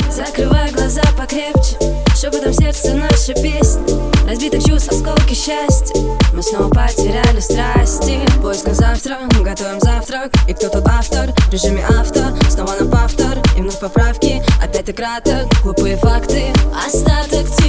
Закрывай глаза покрепче, шепотом сердце наша песня. Разбитых чувств, осколки счастья. Мы снова потеряли страсти. Поиск на завтра, готовим завтрак. И кто тут автор? В режиме авто. Снова на повтор, и вновь поправки. Опять и краток, глупые факты. Остаток